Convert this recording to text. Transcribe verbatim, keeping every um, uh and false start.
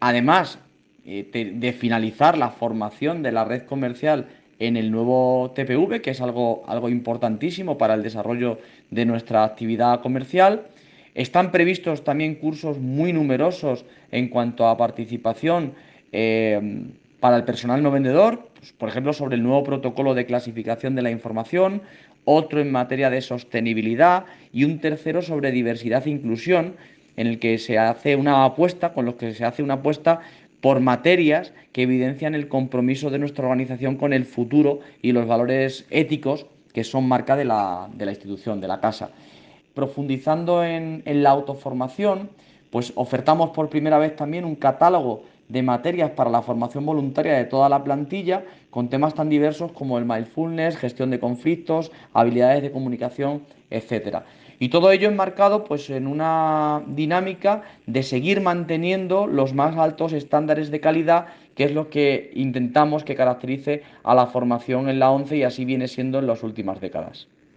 además eh, te- de finalizar la formación de la red comercial en el nuevo T P V, que es algo, algo importantísimo para el desarrollo de nuestra actividad comercial. Están previstos también cursos muy numerosos en cuanto a participación eh, para el personal no vendedor, pues, por ejemplo, sobre el nuevo protocolo de clasificación de la información, otro en materia de sostenibilidad y un tercero sobre diversidad e inclusión, en el que se hace una apuesta, con los que se hace una apuesta por materias que evidencian el compromiso de nuestra organización con el futuro y los valores éticos que son marca de la, de la institución, de la casa. Profundizando en, en la autoformación, pues ofertamos por primera vez también un catálogo de materias para la formación voluntaria de toda la plantilla, con temas tan diversos como el mindfulness, gestión de conflictos, habilidades de comunicación, etcétera. Y todo ello enmarcado pues, en una dinámica de seguir manteniendo los más altos estándares de calidad, que es lo que intentamos que caracterice a la formación en la ONCE y así viene siendo en las últimas décadas.